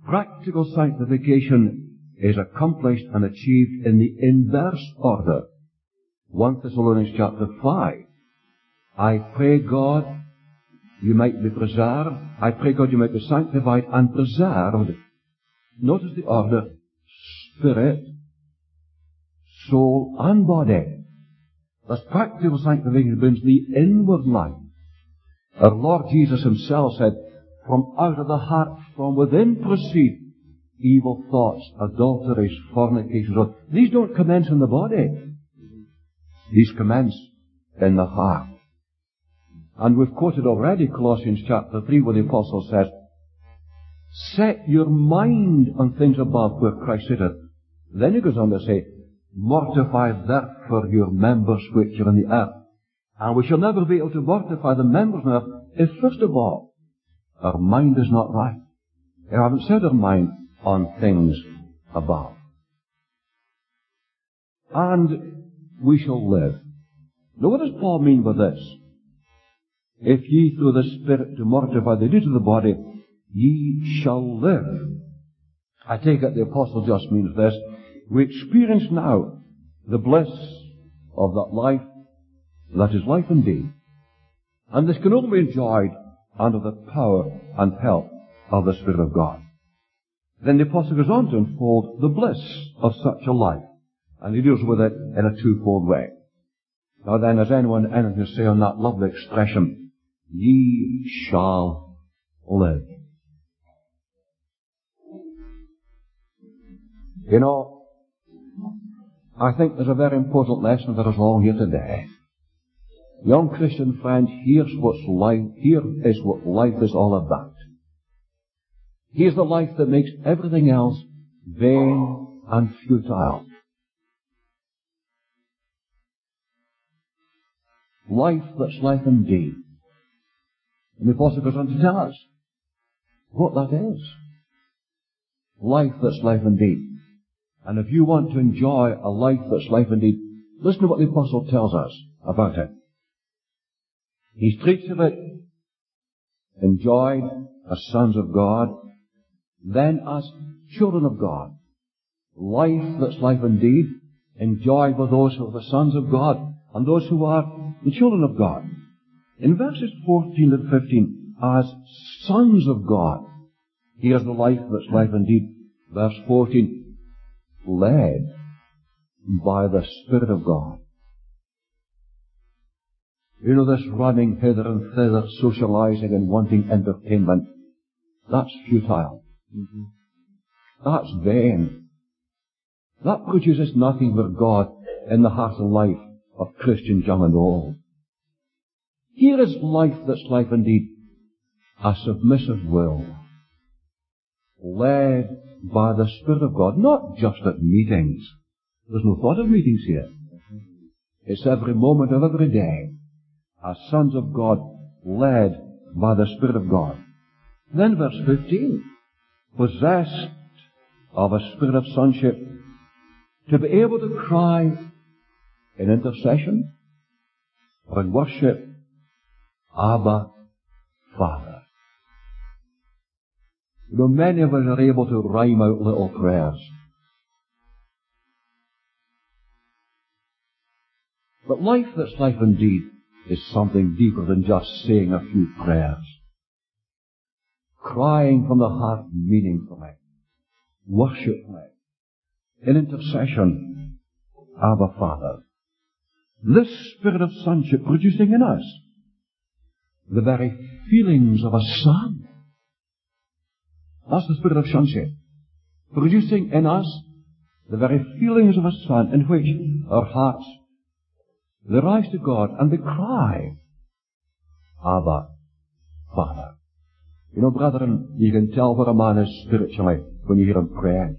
Practical sanctification is accomplished and achieved in the inverse order. 1 Thessalonians chapter 5. I pray God you might be preserved. I pray God you might be sanctified and preserved. Notice the order: spirit, soul, and body. Thus practical sanctification brings the inward life. Our Lord Jesus himself said, from out of the heart, from within proceed evil thoughts, adulteries, fornications. These don't commence in the body. These commence in the heart. And we've quoted already Colossians chapter 3 where the Apostle says, set your mind on things above where Christ sitteth. Then he goes on to say, mortify therefore your members which are in the earth. And we shall never be able to mortify the members on earth if, first of all, our mind is not right. We haven't set our mind on things above. And we shall live. Now what does Paul mean by this? If ye through the Spirit do mortify the deeds of the body, ye shall live. I take it the Apostle just means this. We experience now the bliss of that life that is life indeed. And this can only be enjoyed under the power and help of the Spirit of God. Then the Apostle goes on to unfold the bliss of such a life. And he deals with it in a twofold way. Now then, has anyone anything to say on that lovely expression, ye shall live? You know, I think there's a very important lesson for us all here today. Young Christian friends, here is what life is all about. Here's the life that makes everything else vain and futile. Life that's life indeed. And the Apostle goes on to tell us what that is. Life that's life indeed. And if you want to enjoy a life that's life indeed, listen to what the Apostle tells us about it. He treats of it enjoyed as sons of God, then as children of God. Life that's life indeed, enjoyed by those who are the sons of God and those who are the children of God. In verses 14 and 15, as sons of God, here's the life that's life indeed. Verse 14, led by the Spirit of God. You know, this running hither and thither, socializing and wanting entertainment, that's futile. That's vain. That produces nothing for God in the heart and life of Christians young and old. Here is life that's life indeed, a submissive will, led by the Spirit of God, not just at meetings. There's no thought of meetings here. It's every moment of every day, as sons of God, led by the Spirit of God. Then verse 15, possessed of a spirit of sonship, to be able to cry in intercession or in worship, Abba, Father. You know, many of us are able to rhyme out little prayers. But life that's life indeed is something deeper than just saying a few prayers. Crying from the heart meaningfully, worshipfully, in intercession, Abba, Father. This spirit of sonship producing in us the very feelings of a son. That's the spirit of sonship. Producing in us the very feelings of a son, in which our hearts, they rise to God and they cry, Abba, Father. You know, brethren, you can tell what a man is spiritually when you hear him praying.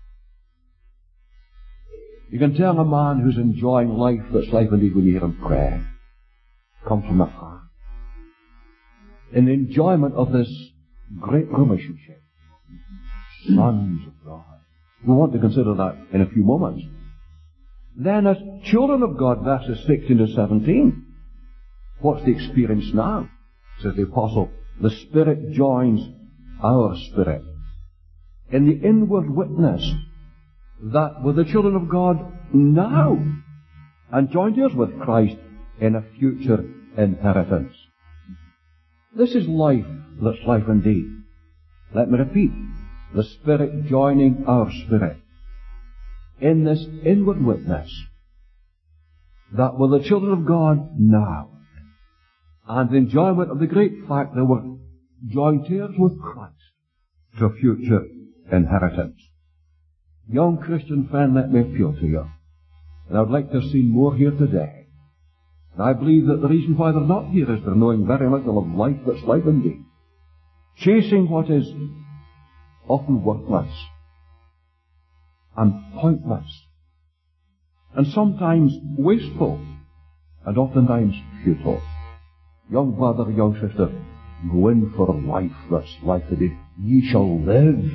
You can tell a man who's enjoying life that's life indeed when you hear him praying. It comes from the heart. In the enjoyment of this great relationship. Sons of God. We want to consider that in a few moments. Then as children of God, verses 16 to 17. What's the experience now? Says the Apostle, the Spirit joins our spirit. in the inward witness that we're the children of God now and joint heirs with Christ in a future inheritance. This is life that's life indeed. Let me repeat, the Spirit joining our spirit in this inward witness that we're the children of God now, and the enjoyment of the great fact that we're joint heirs with Christ to a future inheritance. Young Christian friend, let me appeal to you. And I would like to have seen more here today. And I believe that the reason why they're not here is they're knowing very little of life that's life indeed. Chasing what is often worthless and pointless and sometimes wasteful and oftentimes futile. Young brother, young sister, go in for life that's life indeed. Ye shall live.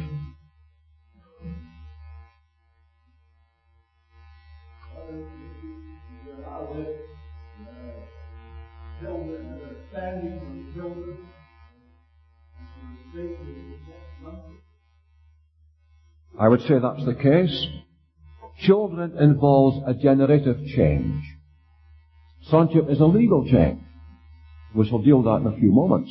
I would say that's the case. Children involves a generative change. Sonship is a legal change. We shall deal with that in a few moments.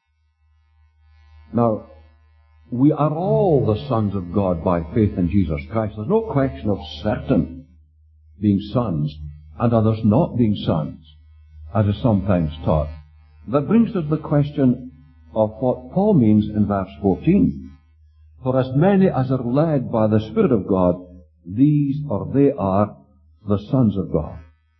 Now, we are all the sons of God by faith in Jesus Christ. There's no question of certain being sons and others not being sons, as is sometimes taught. That brings us to the question of what Paul means in verse 14. For as many as are led by the Spirit of God, these or they are the sons of God.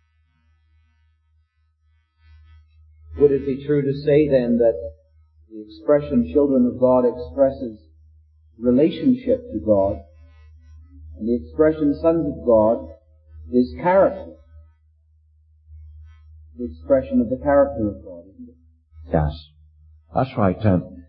Would it be true to say then that the expression children of God expresses relationship to God, and the expression sons of God is character? The expression of the character of God, isn't it? Yes, that's right, Tim.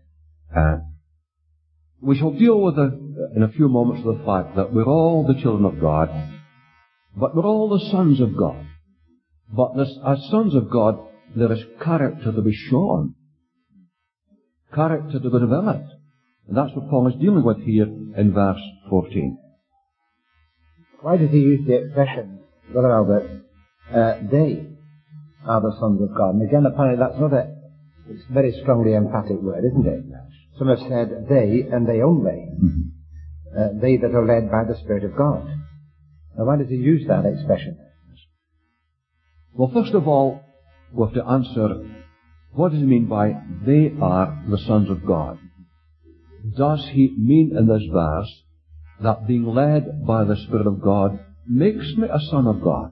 We shall deal with in a few moments with the fact that we're all the children of God, but we're all the sons of God. But as sons of God, there is character to be shown, character to be developed. And that's what Paul is dealing with here in verse 14. Why does he use the expression, Brother Albert, they are the sons of God? And again, apparently that's not it's a very strongly emphatic word, isn't it? Some have said they and they only. Mm-hmm. They that are led by the Spirit of God. Now why does he use that expression? Well, first of all, we have to answer, what does he mean by they are the sons of God? Does he mean in this verse that being led by the Spirit of God makes me a son of God?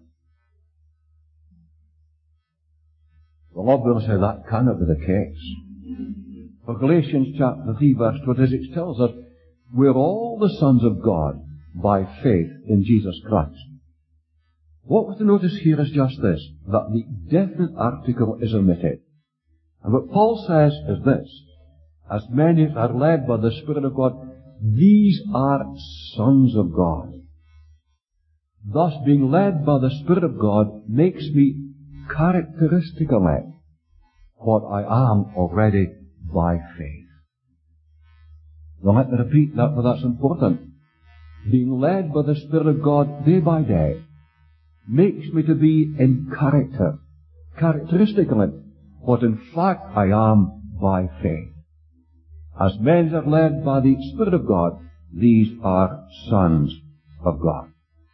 Well, obviously that cannot be the case. For Galatians chapter 3 verse 26 tells us, we're all the sons of God by faith in Jesus Christ. What we're to notice here is just this, that the definite article is omitted. And what Paul says is this, as many as are led by the Spirit of God, these are sons of God. Thus, being led by the Spirit of God makes me characteristically what I am already by faith. Now let me repeat that, for that's important. Being led by the Spirit of God day by day makes me to be in character, characteristically, what in fact I am by faith. As men are led by the Spirit of God, these are sons of God.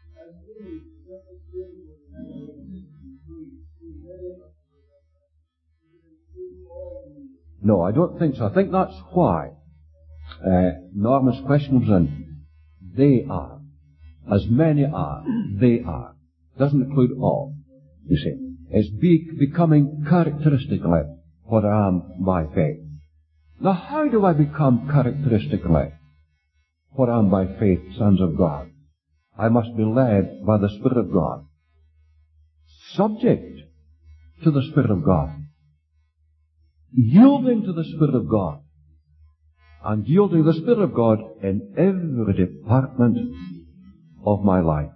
No, I don't think so. I think that's why Norman's question was in. They are. As many are, they are. Doesn't include all, you see. It's becoming characteristically what I am by faith. Now, how do I become characteristically what I am by faith, sons of God? I must be led by the Spirit of God, subject to the Spirit of God, yielding to the Spirit of God, and yielding to the Spirit of God in every department of my life.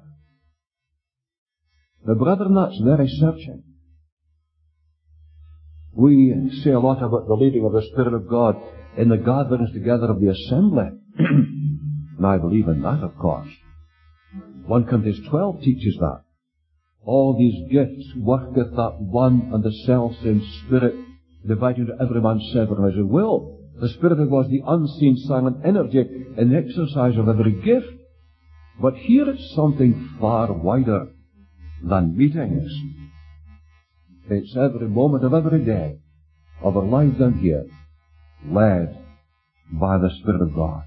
Now, brethren, that's very searching. We say a lot about the leading of the Spirit of God in the gatherings together of the assembly. And I believe in that, of course. 1 Corinthians 12 teaches that. All these gifts worketh that one and the selfsame Spirit, dividing to every man severally as he will. The Spirit of God is the unseen, silent energy in the exercise of every gift. But here it's something far wider than meetings. It's every moment of every day of our life down here, led by the Spirit of God.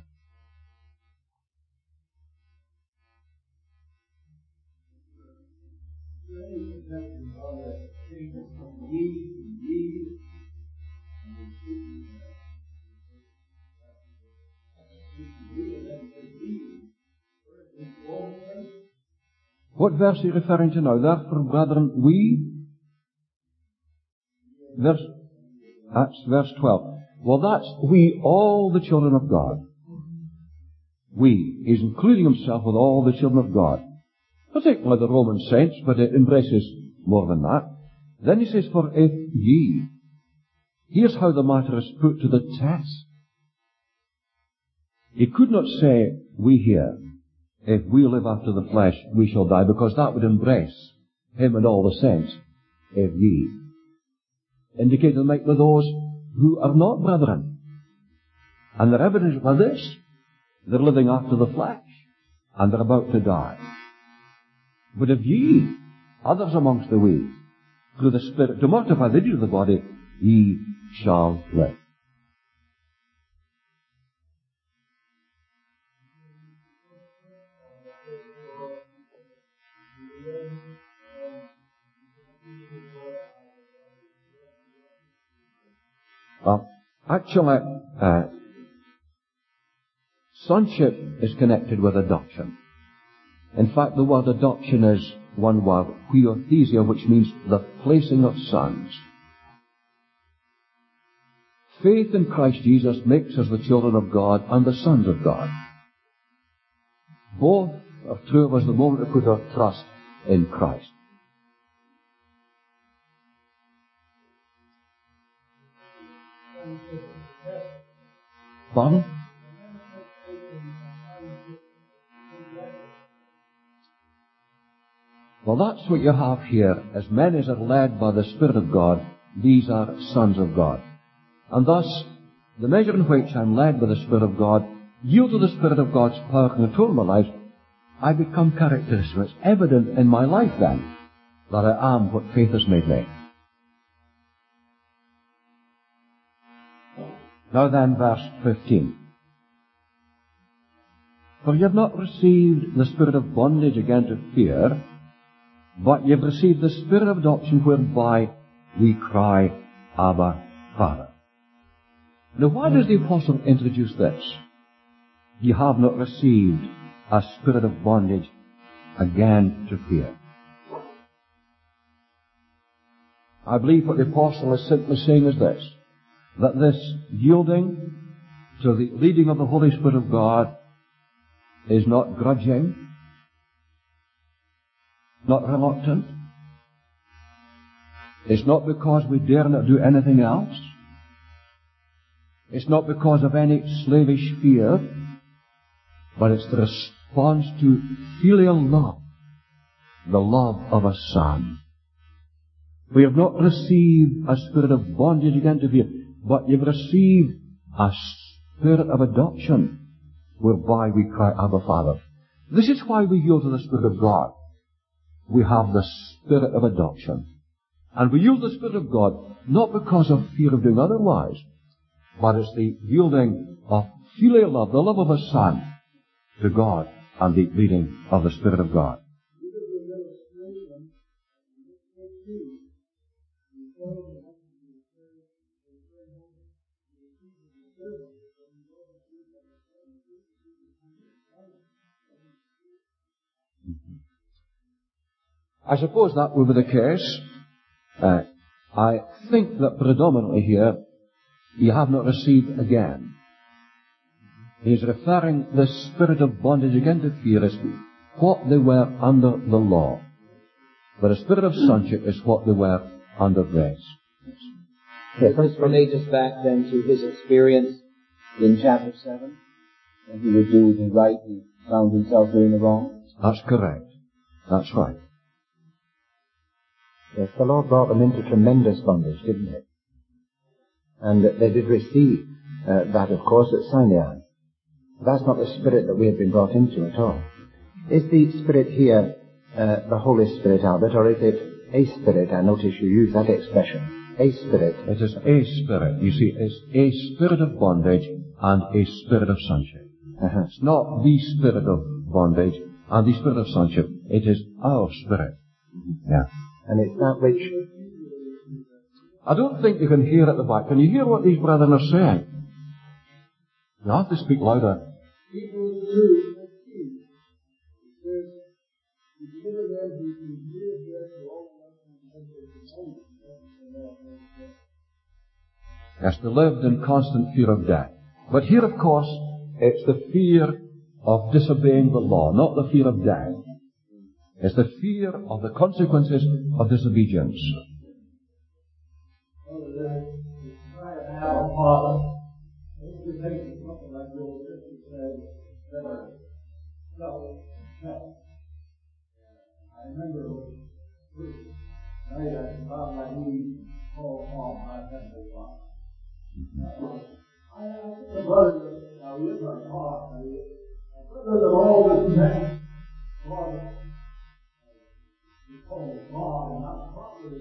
What verse are you referring to now? Therefore, brethren, that's verse 12. Well, that's we, all the children of God. We. He's including himself with all the children of God. Particularly the Roman saints, but it embraces more than that. Then he says, for if ye. Here's how the matter is put to the test. He could not say, we here. If we live after the flesh, we shall die, because that would embrace him and all the saints. If ye. Indicating like with those who are not brethren. And they're evident by this. They're living after the flesh. And they're about to die. But if ye, others amongst the we, through the Spirit, to mortify the deed of the body, ye shall live. Well, actually, sonship is connected with adoption. In fact, the word adoption is one word, huiothesia, which means the placing of sons. Faith in Christ Jesus makes us the children of God and the sons of God. Both are true of us the moment we put our trust in Christ. Pardon? Well, that's what you have here. As many as are led by the Spirit of God, these are sons of God. And thus, the measure in which I'm led by the Spirit of God, yield to the Spirit of God's power and control my life, I become characteristic. It's evident in my life then that I am what faith has made me. Now then, verse 15. For you have not received the spirit of bondage again to fear, but you have received the Spirit of adoption whereby we cry, Abba, Father. Now why does the Apostle introduce this? You have not received a spirit of bondage again to fear. I believe what the Apostle is simply saying is this, that this yielding to the leading of the Holy Spirit of God is not grudging, not reluctant. It's not because we dare not do anything else. It's not because of any slavish fear, but it's the response to filial love, the love of a son. We have not received a spirit of bondage again to fear, but you've received a spirit of adoption, whereby we cry, Abba, Father. This is why we yield to the Spirit of God. We have the spirit of adoption. And we yield to the Spirit of God not because of fear of doing otherwise, but it's the yielding of filial love, the love of a son, to God and the leading of the Spirit of God. I suppose that will be the case. I think that predominantly here, you have not received again. He is referring the spirit of bondage again to fear as what they were under the law. But a spirit of sonship is what they were under grace. Yes, let's relate us back then to his experience in chapter 7. When he would do the right, he found himself doing the wrong. That's correct. That's right. Yes, the Lord brought them into tremendous bondage, didn't he? And they did receive that, of course, at Sinai. That's not the spirit that we have been brought into at all. Is the spirit here the Holy Spirit, Albert, or is it a spirit? I notice you use that expression. A spirit. It is a spirit. You see, it's a spirit of bondage and a spirit of sonship. Uh-huh. It's not the spirit of bondage and the spirit of sonship. It is our spirit. Yeah. And it's that which... I don't think you can hear at the back. Can you hear what these brethren are saying? You have to speak louder. Yes, they lived in constant fear of death. But here, of course, it's the fear of disobeying the law, not the fear of death. It's the fear of the consequences of disobedience. I remember I found my knees fall on my heavenly Father. The brother, now he is my God, brother of all this man, God, he called God and not properly,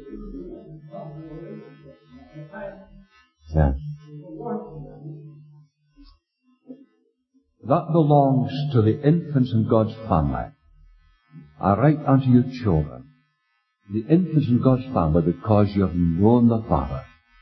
Yeah. That belongs to the infants in God's family. I write unto you children, the infants in God's family, because you have known the Father.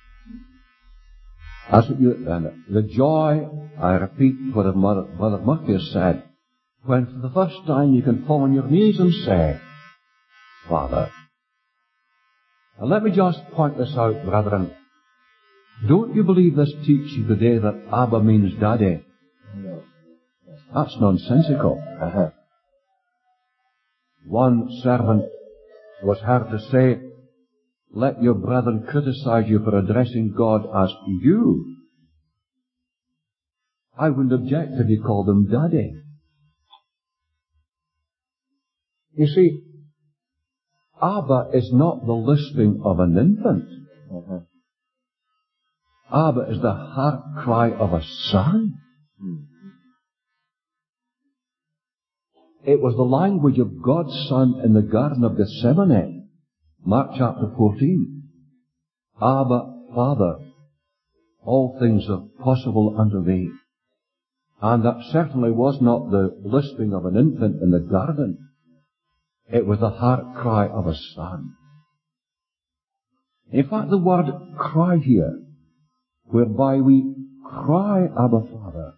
That's what the joy, I repeat what Mother Murphy has said, when for the first time you can fall on your knees and say, Father. Now let me just point this out, brethren. Don't you believe this teaching today that Abba means Daddy? No. That's nonsensical. Uh-huh. One servant was heard to say, let your brethren criticize you for addressing God as you. I wouldn't object if you called him Daddy. You see, Abba is not the lisping of an infant. Uh-huh. Abba is the heart cry of a son. It was the language of God's Son in the Garden of Gethsemane, Mark chapter 14. Abba, Father, all things are possible unto thee. And that certainly was not the lisping of an infant in the garden. It was the heart cry of a son. In fact, the word cry here, whereby we cry, Abba, Father,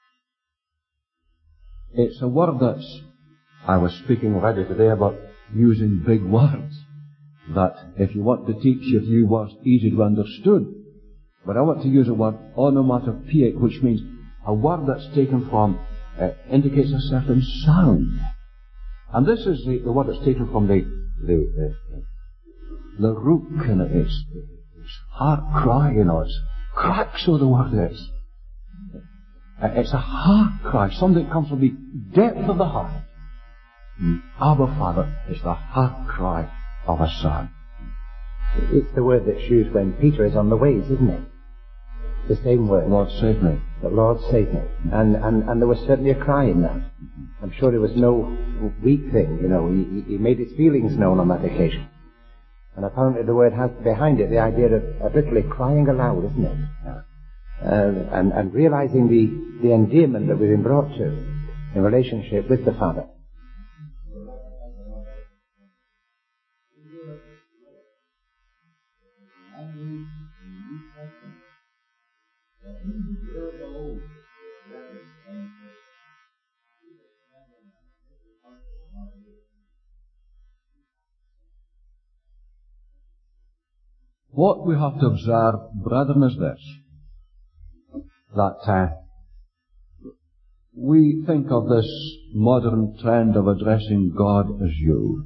it's a word that's, I was speaking already today about using big words, that if you want to teach a few words easy to be understood, but I want to use a word onomatopoeic, which means a word that's taken from, indicates a certain sound. And this is the word that's taken from the rook, and it's heart cry, it's crack, so the word is. It's a heart cry, something that comes from the depth of the heart. Abba, Father, is the heart cry of a son. It's the word that's used when Peter is on the ways, isn't it? The same word. Lord, save me. The Lord save me. And there was certainly a cry in that. I'm sure it was no weak thing, he made his feelings known on that occasion. And apparently the word has behind it the idea of literally crying aloud, isn't it? And realizing the endearment that we've been brought to in relationship with the Father. What we have to observe, brethren, is this, that we think of this modern trend of addressing God as you.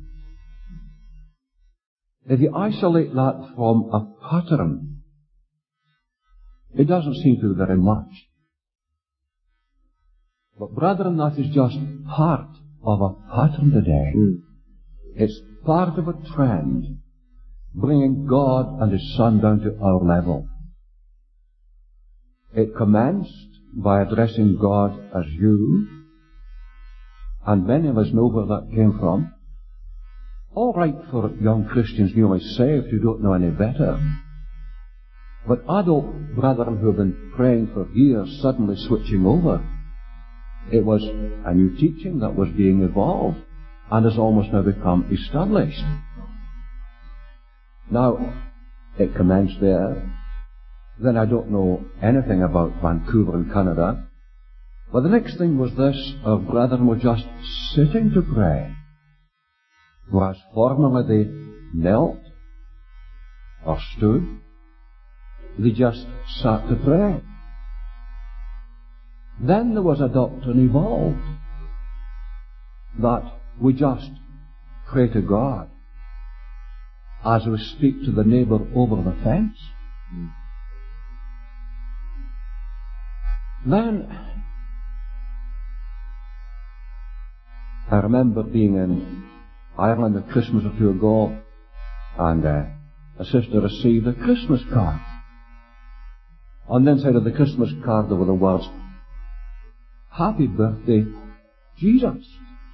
If you isolate that from a pattern, it doesn't seem to be very much. But brethren, that is just part of a pattern today. It's part of a trend, bringing God and His Son down to our level. It commenced by addressing God as you, and many of us know where that came from. All right for young Christians newly saved who don't know any better. But adult brethren who have been praying for years suddenly switching over. It was a new teaching that was being evolved and has almost now become established. Now, it commenced there. Then I don't know anything about Vancouver in Canada. But the next thing was this: our brethren were just sitting to pray. Whereas formerly they knelt or stood, they just sat to pray. Then there was a doctrine evolved that we just pray to God as we speak to the neighbour over the fence. Then I remember being in Ireland a Christmas or two ago, and a sister received a Christmas card. On the inside of the Christmas card there were the words, "Happy birthday, Jesus."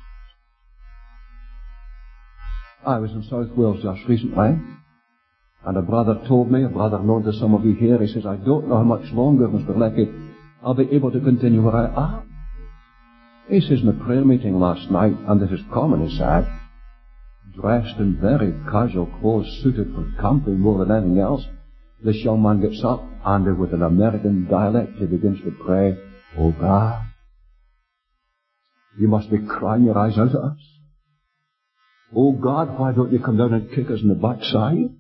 I was in South Wales just recently, and a brother told me, a brother known to some of you here, he says, "I don't know how much longer, Mr. Leckie, I'll be able to continue where I am." He says, in a prayer meeting last night, and this is common, he said, dressed in very casual clothes, suited for camping more than anything else, this young man gets up and with an American dialect he begins to pray, "Oh God, you must be crying your eyes out at us. Oh God, why don't you come down and kick us in the backside?"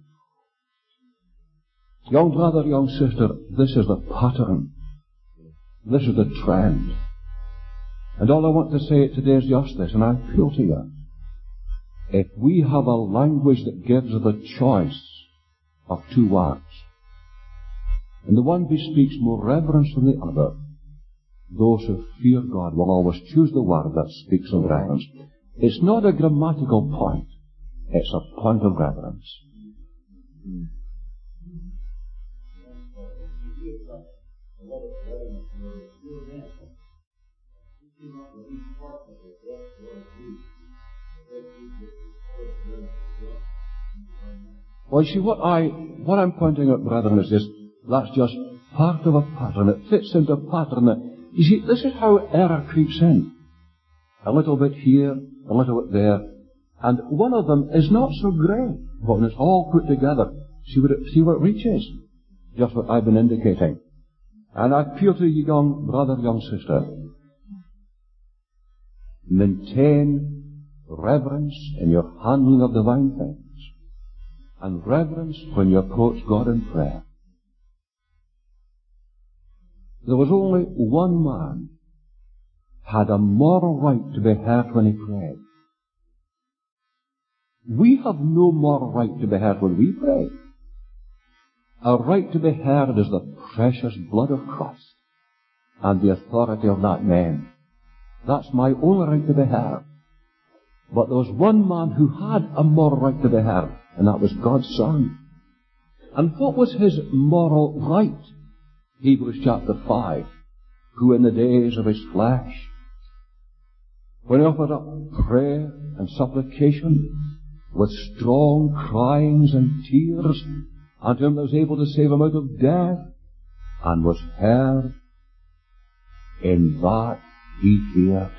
Young brother, young sister, this is the pattern. This is the trend. And all I want to say today is just this, and I appeal to you. If we have a language that gives the choice of two words, and the one bespeaks more reverence than the other, those who fear God will always choose the word that speaks of reverence. It's not a grammatical point. It's a point of reverence. Well, you see, what I'm pointing out, brethren, is this. That's just part of a pattern. It fits into a pattern that, you see, this is how error creeps in. A little bit here, a little bit there. And one of them is not so great, but when it's all put together, see where it reaches. Just what I've been indicating. And I appeal to you, young brother, young sister, maintain reverence in your handling of divine things, and reverence when you approach God in prayer. There was only one man had a moral right to be heard when he prayed. We have no moral right to be heard when we pray. Our right to be heard is the precious blood of Christ and the authority of that name. That's my only right to be heard. But there was one man who had a moral right to be heard, and that was God's Son. And what was his moral right? Hebrews chapter 5, who in the days of his flesh, when he offered up prayer and supplication with strong cryings and tears unto him that was able to save him out of death, and was heard, in that he feared.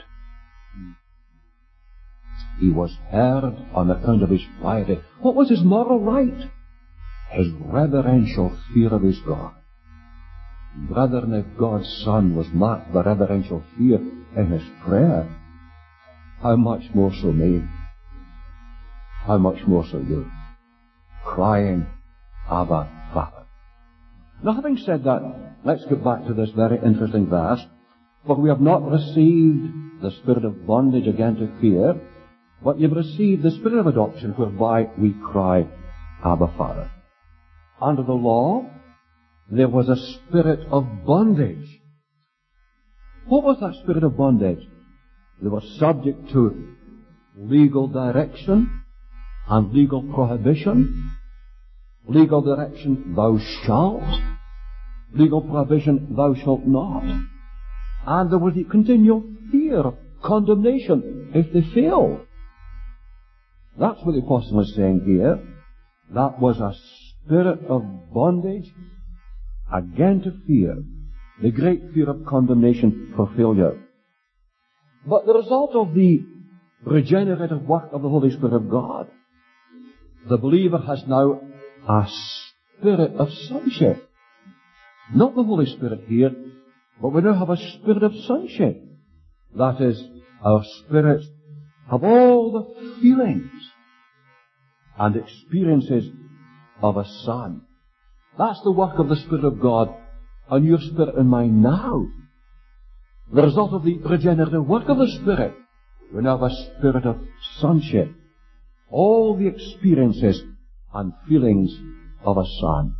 He was heard on account of his piety. What was his moral right? His reverential fear of his God. Brethren, if God's Son was marked by reverential fear in his prayer, how much more so me? How much more so you? Crying, Abba, Father. Now, having said that, let's get back to this very interesting verse. For we have not received the spirit of bondage again to fear, but you've received the spirit of adoption, whereby we cry, Abba, Father. Under the law, there was a spirit of bondage. What was that spirit of bondage? They were subject to legal direction and legal prohibition. Legal direction, thou shalt. Legal prohibition, thou shalt not. And there was the continual fear of condemnation if they failed. That's what the apostle is saying here. That was a spirit of bondage, again to fear, the great fear of condemnation for failure. But the result of the regenerative work of the Holy Spirit of God, the believer has now a spirit of sonship. Not the Holy Spirit here, but we now have a spirit of sonship. That is, our spirits have all the feelings and experiences of a son. That's the work of the Spirit of God on your spirit and mine now. The result of the regenerative work of the Spirit, we now have a spirit of sonship. All the experiences and feelings of a son.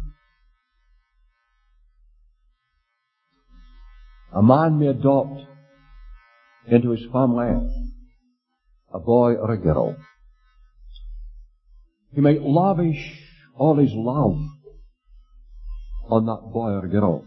A man may adopt into his family a boy or a girl. He may lavish all his love on that boy or girl.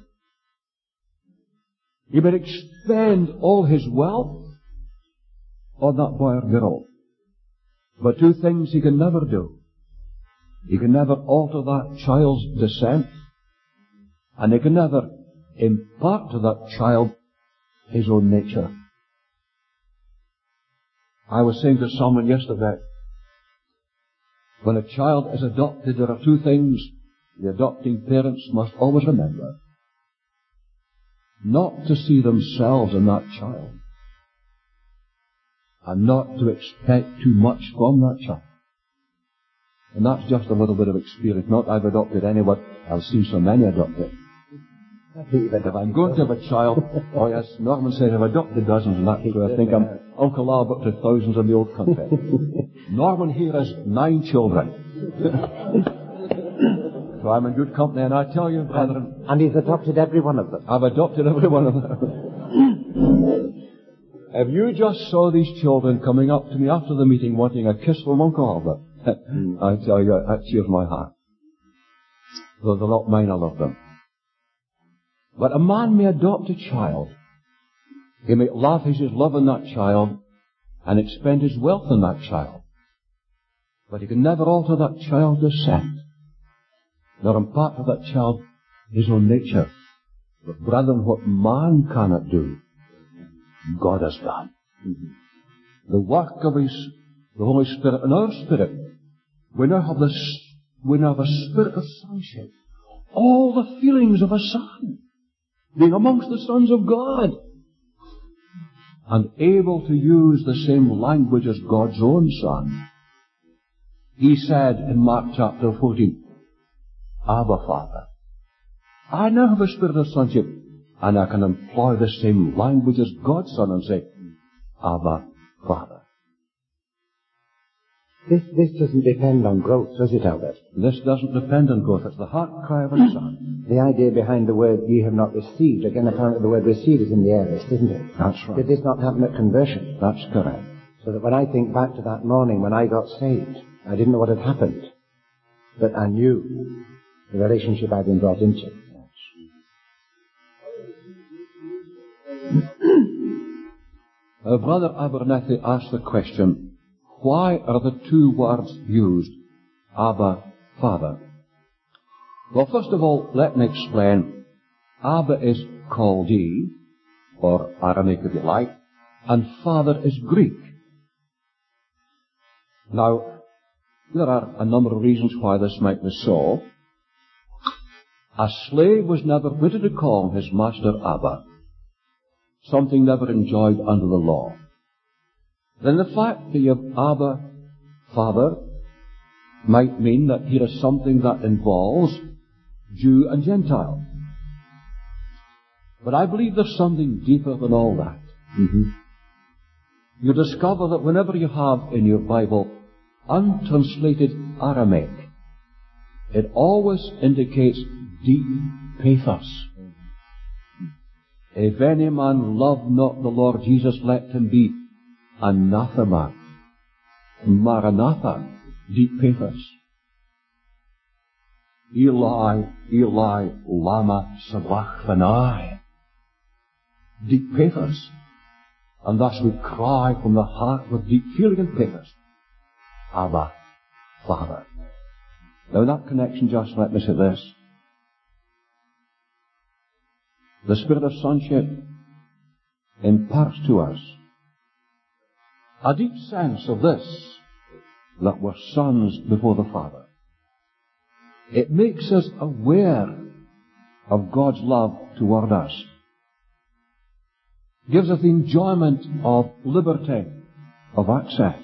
He may expend all his wealth on that boy or girl. But two things he can never do. He can never alter that child's descent, and he can never impart to that child his own nature. I was saying to someone yesterday, when a child is adopted, there are two things the adopting parents must always remember. Not to see themselves in that child, and not to expect too much from that child. And that's just a little bit of experience. Not I've adopted anyone, I've seen so many adopted. If I'm going to have a child, oh yes, Norman said I've adopted dozens, and that's where I think I'm Uncle Albert to thousands in the old country. Norman here has 9 children. So I'm in good company, and I tell you, brethren... And he's adopted every one of them. I've adopted every one of them. If you just saw these children coming up to me after the meeting wanting a kiss from Uncle Albert, I tell you, that cheers my heart. Though they're not mine, I love them. But a man may adopt a child. He may lavish his love on that child and expend his wealth on that child. But he can never alter that child's descent, nor impart to that child his own nature. But brethren, what man cannot do, God has done. The work of the Holy Spirit in our spirit, we now have a spirit of sonship. All the feelings of a son, being amongst the sons of God, and able to use the same language as God's own Son. He said in Mark chapter 14, Abba, Father. I now have a spirit of sonship, and I can employ the same language as God's Son and say, Abba, Father. This doesn't depend on growth, does it, Albert? This doesn't depend on growth. It's the heart cry of a son. The idea behind the word ye have not received, again apparently the word received is in the aorist, isn't it? That's right. Did this not happen at conversion? That's correct. So that when I think back to that morning when I got saved, I didn't know what had happened, but I knew the relationship I'd been brought into. Brother Abernethy asked the question, why are the two words used, Abba, Father? Well, first of all, let me explain. Abba is Chaldee, or Aramaic if you like, and Father is Greek. Now, there are a number of reasons why this might be so. A slave was never permitted to call his master Abba, something never enjoyed under the law. Then the fact that you have Abba, Father, might mean that here is something that involves Jew and Gentile. But I believe there's something deeper than all that. You discover that whenever you have in your Bible untranslated Aramaic, it always indicates deep pathos. If any man love not the Lord Jesus, let him be anathema. Maranatha, deep pathos. Eli, Eli, lama sabachthani. Deep pathos. And thus we cry from the heart with deep feeling and pathos, Abba, Father. Now in that connection, just let me say this. The Spirit of sonship imparts to us a deep sense of this, that we're sons before the Father. It makes us aware of God's love toward us. Gives us the enjoyment of liberty, of access.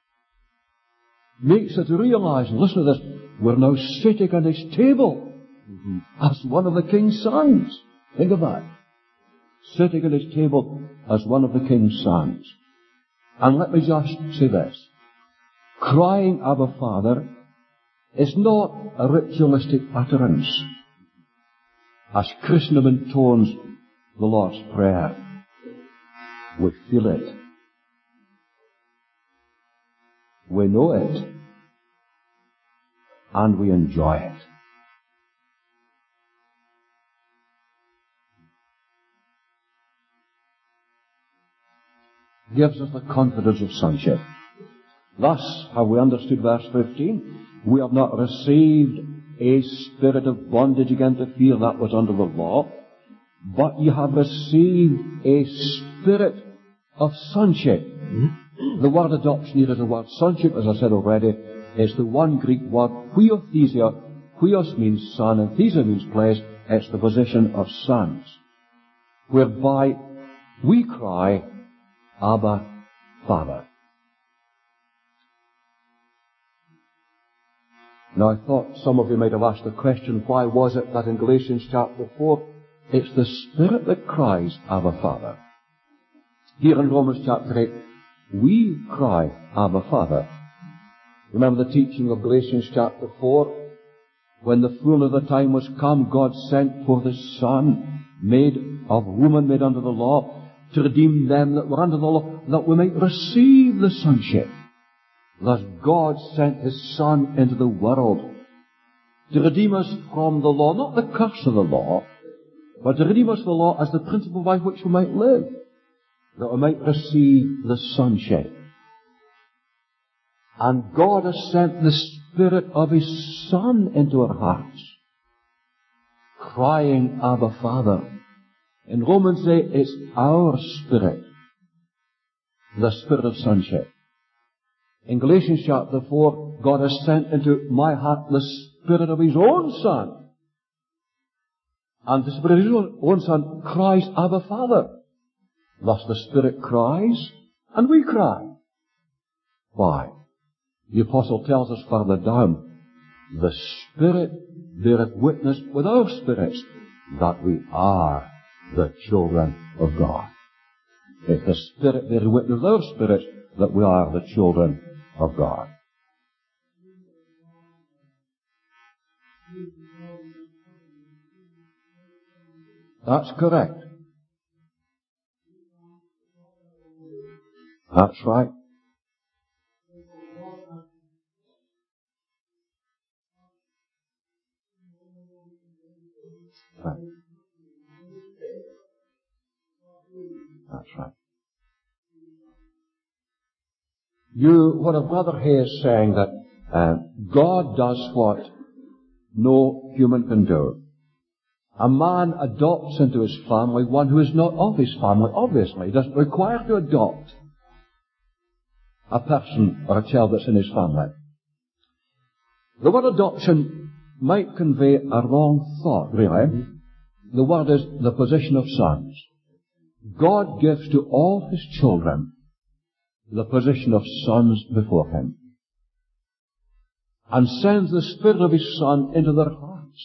Makes us realize, and listen to this, we're now sitting at His table as one of the King's sons. Think of that. Sitting at His table as one of the King's sons. And let me just say this. Crying, Abba, Father, is not a ritualistic utterance, as Christendom intones the Lord's Prayer. We feel it. We know it. And we enjoy it. Gives us the confidence of sonship. Thus have we understood verse 15. We have not received a spirit of bondage again to fear, that was under the law, but you have received a spirit of sonship. The word adoption here is the word sonship, as I said already. It's the one Greek word, huiothesia. Huios means son, and thesia means place. It's the position of sons, whereby we cry, Abba, Father. Now I thought some of you might have asked the question, why was it that in Galatians chapter 4, it's the Spirit that cries, Abba, Father. Here in Romans chapter 8, we cry, Abba, Father. Remember the teaching of Galatians chapter 4? When the fullness of the time was come, God sent forth His Son, made of woman, made under the law, to redeem them that were under the law, that we might receive the sonship. Thus God sent His Son into the world to redeem us from the law, not the curse of the law, but to redeem us from the law as the principle by which we might live, that we might receive the sonship. And God has sent the Spirit of His Son into our hearts, crying, Abba, Father. In Romans 8, it's our spirit, the Spirit of sonship. In Galatians chapter 4, God has sent into my heart the Spirit of His own Son. And the Spirit of His own Son cries, Abba, Father. Thus the Spirit cries, and we cry. Why? The Apostle tells us further down, the Spirit beareth witness with our spirits that we are the children of God. If the Spirit bear witness with our spirits that we are the children of God. That's correct. That's right. Right. That's right. What a brother here is saying that God does what no human can do. A man adopts into his family one who is not of his family, obviously. He doesn't require to adopt a person or a child that's in his family. The word adoption might convey a wrong thought, really. The word is the position of sons. God gives to all His children the position of sons before Him, and sends the Spirit of His Son into their hearts,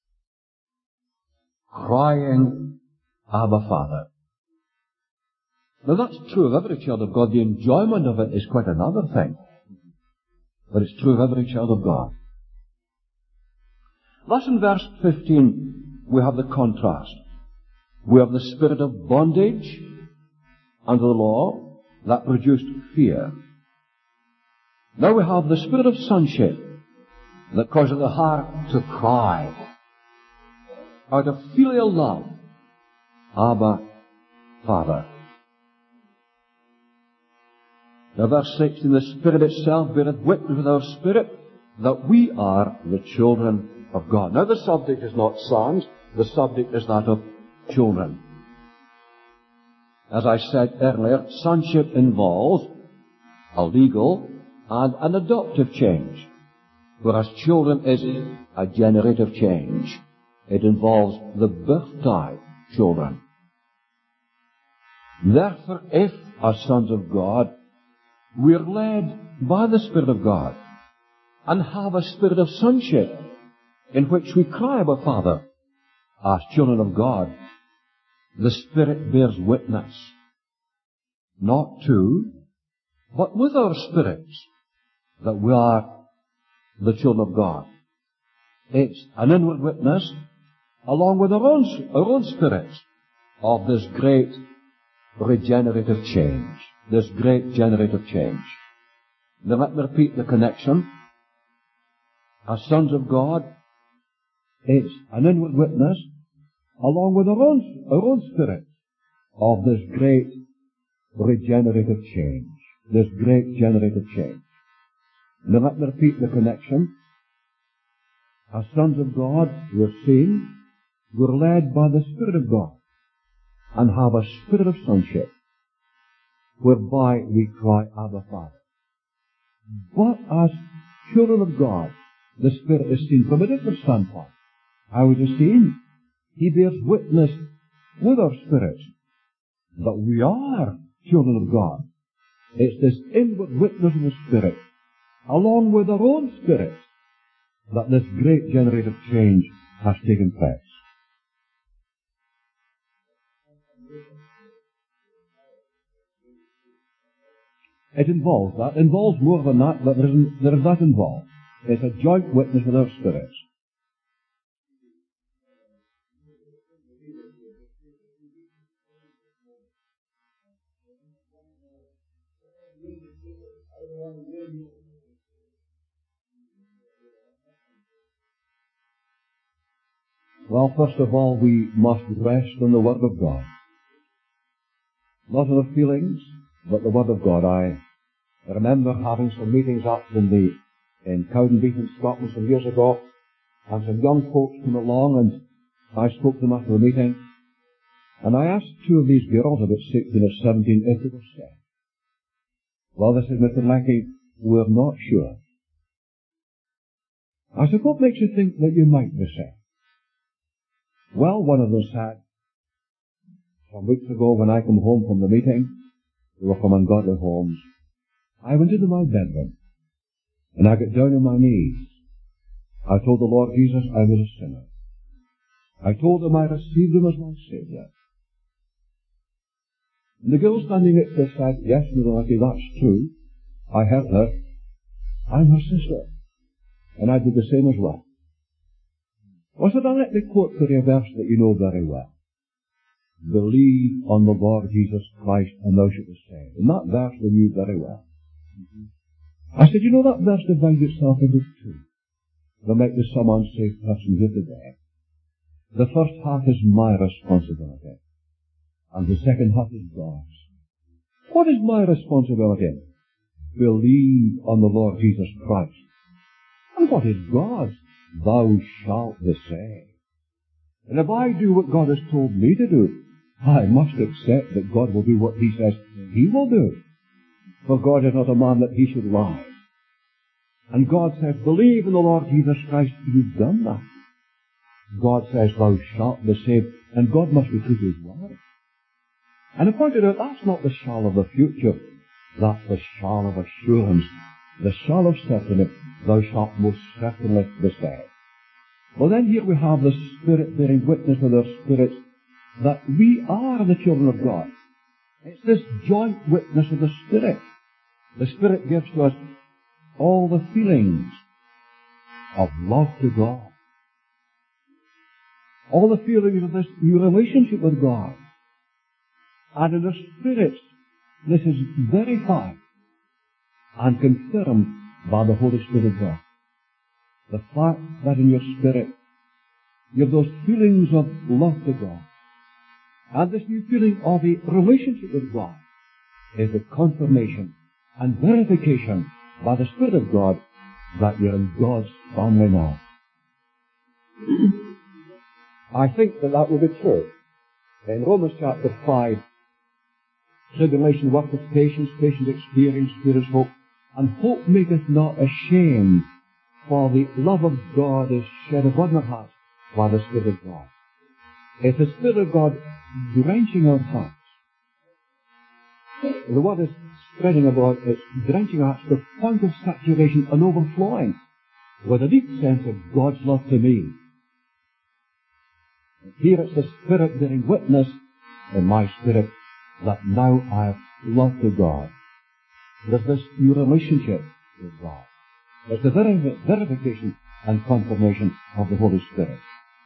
crying, Abba, Father. Now that's true of every child of God. The enjoyment of it is quite another thing, but it's true of every child of God. Thus in verse 15 we have the contrast. We have the spirit of bondage under the law that produced fear. Now we have the spirit of sonship that causes the heart to cry out of filial love, Abba, Father. Now verse 16, the Spirit itself beareth witness with our spirit that we are the children of God. Now the subject is not sons, the subject is that of children. As I said earlier, sonship involves a legal and an adoptive change, whereas children is a generative change. It involves the birth-tide children. Therefore, if, as sons of God, we are led by the Spirit of God and have a spirit of sonship in which we cry, Abba, Father, as children of God, the Spirit bears witness, not to, but with our spirits, that we are the children of God. It's an inward witness, along with our own spirits, of this great regenerative change. This great generative change. Now let me repeat the connection. As sons of God, it's an inward witness, along with our own spirits, of this great regenerative change. This great generative change. Now let me repeat the connection. As sons of God, we're saved, we're led by the Spirit of God, and have a spirit of sonship, whereby we cry, Abba, Father. But as children of God, the Spirit is seen from a different standpoint. How is it seen? He bears witness with our spirits that we are children of God. It's this inward witness of the Spirit, along with our own spirits, that this great generative change has taken place. It involves that. It involves more than that, but there is that involved. It's a joint witness with our spirits. Well, first of all, we must rest on the Word of God. Not on the feelings, but the Word of God. I remember having some meetings up in Cowdenbeath in Scotland some years ago, and some young folks came along, and I spoke to them after the meeting, and I asked two of these girls, about 16 or 17, if they were saved. Well, they said, Mr. Mackey, we're not sure. I said, what makes you think that you might be saved? Well, one of them said, some weeks ago when I come home from the meeting, they were from ungodly homes, I went into my bedroom, and I got down on my knees. I told the Lord Jesus I was a sinner. I told him I received him as my Saviour. And the girl standing next to us said, yes, Mr. Mackey, that's true. I heard her. I'm her sister. And I did the same as well. I said, I'll let me quote for you a verse that you know very well. Believe on the Lord Jesus Christ and thou shalt be saved. And that verse we knew very well. I said, you know that verse divides itself into two. There might be some unsaved persons here today. The first half is my responsibility, and the second half is God's. What is my responsibility? Believe on the Lord Jesus Christ. And what is God's? Thou shalt be saved. And if I do what God has told me to do, I must accept that God will do what He says He will do. For God is not a man that He should lie. And God says, believe in the Lord Jesus Christ. You've done that. God says, thou shalt be saved. And God must be true to His word. And I pointed out, that's not the shall of the future. That's the shall of assurance. The shall of certainty. Thou shalt most certainly be saved. Well, then here we have the Spirit bearing witness with our spirits that we are the children of God. It's this joint witness of the Spirit. The Spirit gives to us all the feelings of love to God. all the feelings of this new relationship with God. And in our spirits, this is verified and confirmed by the Holy Spirit of God. The fact that in your spirit you have those feelings of love to God, and this new feeling of a relationship with God, is the confirmation and verification by the Spirit of God that you're in God's family now. I think that will be true. In Romans chapter 5, tribulation worketh patience, patience experience, experience hope, and hope maketh not ashamed, for the love of God is shed upon our hearts by the Spirit of God. It's the Spirit of God drenching our hearts. The word is spreading about, it's drenching our hearts to the point of saturation and overflowing with a deep sense of God's love to me. And here it's the Spirit bearing witness in my spirit that now I have love to God. There's this new relationship with God. It's the verification and confirmation of the Holy Spirit.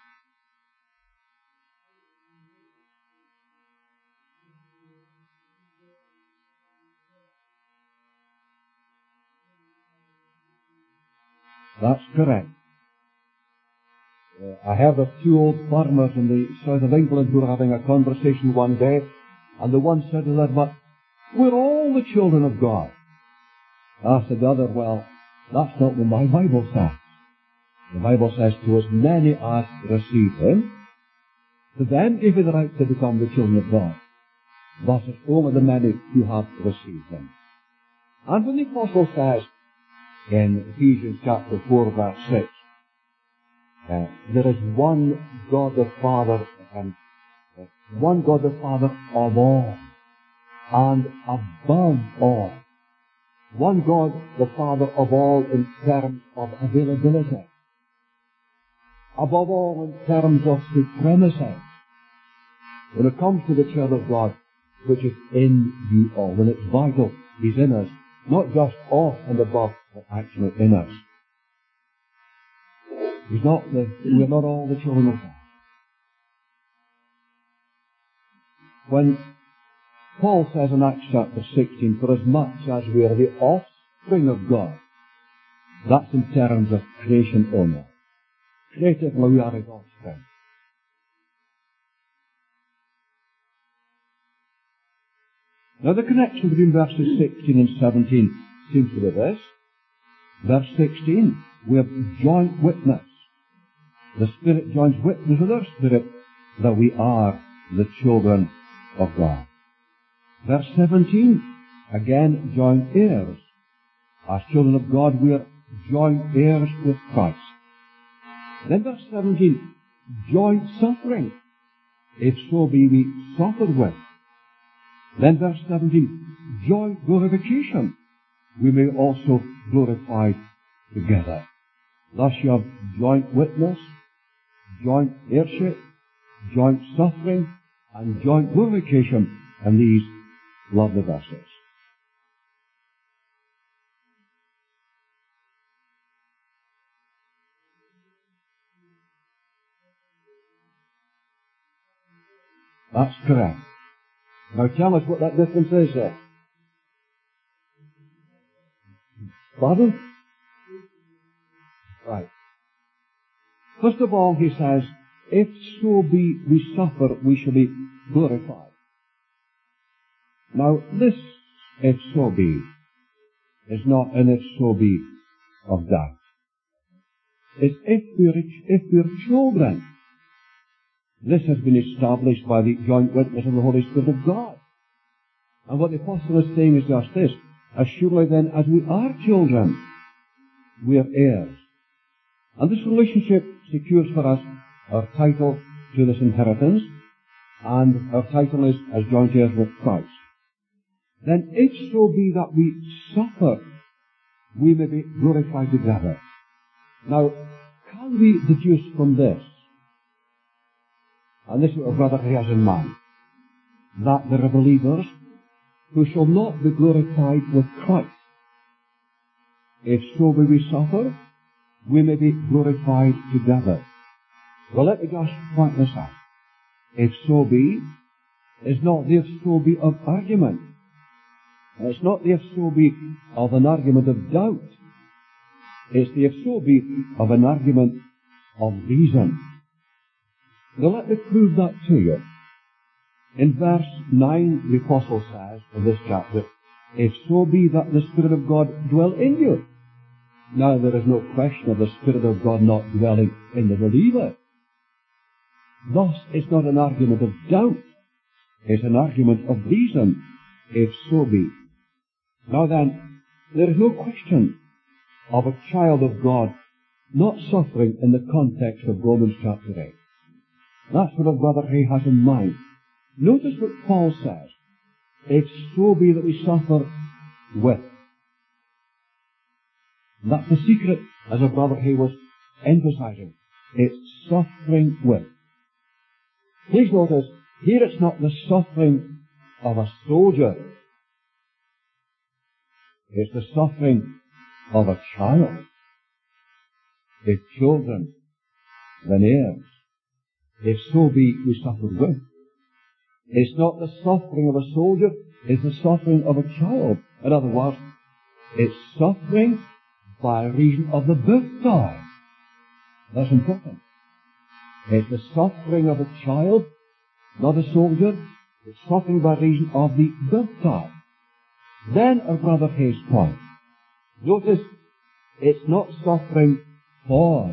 That's correct. I heard of two old farmers in the south of England who were having a conversation one day, and the one said to the other, "But we're all the children of God." Asked the other, "Well, that's not what my Bible says. The Bible says, to as many as receive Him, to them gave He the right to become the children of God. Thus it's only the many who have received Him." And when the Apostle says, in Ephesians chapter 4 verse 6, there is one God the Father, and one God the Father of all, and above all. One God the Father of all in terms of availability. Above all in terms of supremacy. When it comes to the child of God, which is in you all, when it's vital, He's in us, not just off and above, but actually in us. We're not all the children of God. When Paul says in Acts chapter 16, for as much as we are the offspring of God, that's in terms of creation only. Creatively we are His offspring. Now the connection between verses 16 and 17 seems to be this. Verse 16, we have joint witness. The Spirit joins witness with our spirit that we are the children of God. Verse 17, again, joint heirs. As children of God, we are joint heirs with Christ. Then verse 17, joint suffering, if so be we suffer with. Then verse 17, joint glorification, we may also glorify together. Thus you have joint witness, joint heirship, joint suffering, and joint glorification in these lovely verses. That's correct. Now tell us what that difference is there. Pardon? Right. First of all, he says, if so be we suffer, we shall be glorified. Now, this if so be is not an if so be of doubt. It's if we're children. This has been established by the joint witness of the Holy Spirit of God. And what the Apostle is saying is just this, as surely then as we are children, we are heirs. And this relationship secures for us our title to this inheritance, and our title is as joint heirs with Christ. Then if so be that we suffer, we may be glorified together. Now, can we deduce from this, and this is what Brother has in mind, that there are believers who shall not be glorified with Christ. If so be we suffer, we may be glorified together. Well, let me just point this out. If so be is not the if so be of argument. It's not the if so be of an argument of doubt. It's the if so be of an argument of reason. Now let me prove that to you. In verse 9, the Apostle says, in this chapter, if so be that the Spirit of God dwell in you. Now there is no question of the Spirit of God not dwelling in the believer. Thus, it's not an argument of doubt. It's an argument of reason, if so be. Now then, there is no question of a child of God not suffering in the context of Romans chapter 8. That's what our brother Hay has in mind. Notice what Paul says. If so be that we suffer with. And that's the secret, as our brother Hay was emphasizing. It's suffering with. Please notice, here it's not the suffering of a soldier. It's the suffering of a child. If children, then heirs. If so be we suffer with. It's not the suffering of a soldier, it's the suffering of a child. In other words, it's suffering by reason of the birth time. That's important. It's the suffering of a child, not a soldier. It's suffering by reason of the birth time. Then our brother Hay's point. Notice, it's not suffering for.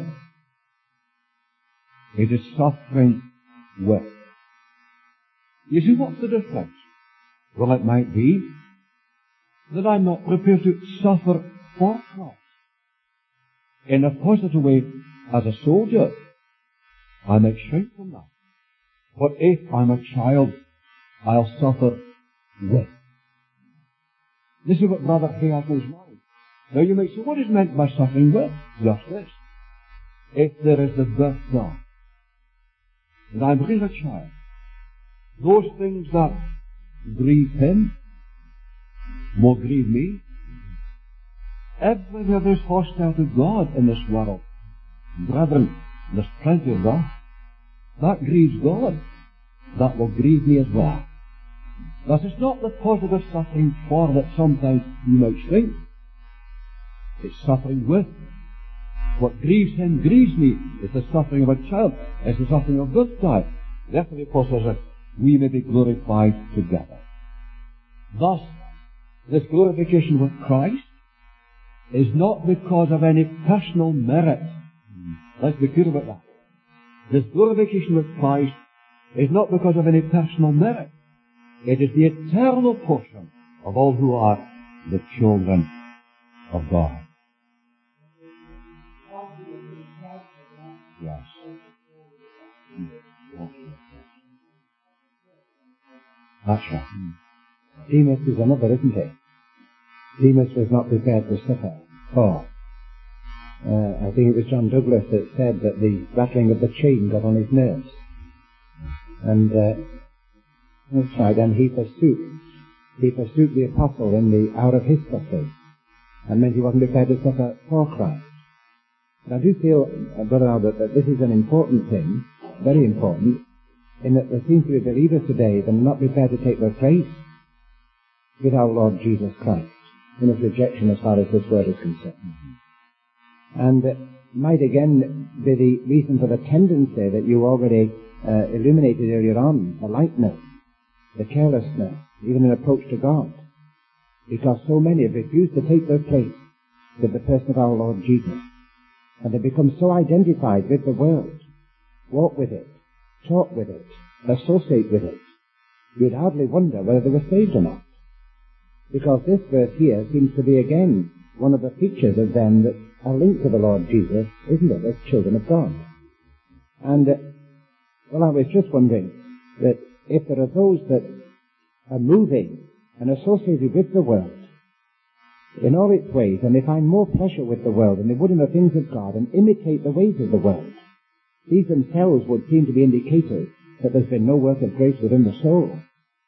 It is suffering with. You see, what's the difference? Well, it might be that I'm not prepared to suffer for Christ in a positive way as a soldier. I may shrink from that. But if I'm a child, I'll suffer with. This is what Brother Hay has in his mind. Now you may say, what is meant by suffering with? Just this. If there is the birth time, and I'm really a child, those things that grieve him will grieve me. Everything that is hostile to God in this world, brethren, there's plenty of that. That grieves God. That will grieve me as well. Thus, it's not the positive suffering for that sometimes you might shrink. It's suffering with. What grieves him grieves me. It's the suffering of a child. It's the suffering of birth time. Therefore the Apostle says, we may be glorified together. Thus, this glorification with Christ is not because of any personal merit. Let's be clear about that. This glorification with Christ is not because of any personal merit. It is the eternal portion of all who are the children of God. Yes. That's right. Demas is another, isn't he? Demas was not prepared to suffer for. I think it was John Douglas that said that the rattling of the chain got on his nerves. And that's right, and he pursued the apostle in the hour of his suffering, and meant he wasn't prepared to suffer for Christ. And I do feel, Brother Albert, that this is an important thing, very important, in that there seems to be believers today that are not prepared to take their place with our Lord Jesus Christ in his rejection as far as this word is concerned. And might again be the reason for the tendency that you already illuminated earlier on, the lightness, the carelessness, even in approach to God. Because so many have refused to take their place with the person of our Lord Jesus. And they become so identified with the world, walk with it, talk with it, associate with it, you'd hardly wonder whether they were saved or not. Because this verse here seems to be again one of the features of them that are linked to the Lord Jesus, isn't it, as children of God. And, well, I was just wondering that if there are those that are moving and associated with the world in all its ways, and they find more pleasure with the world than they would in the things of God, and imitate the ways of the world, these themselves would seem to be indicators that there's been no work of grace within the soul.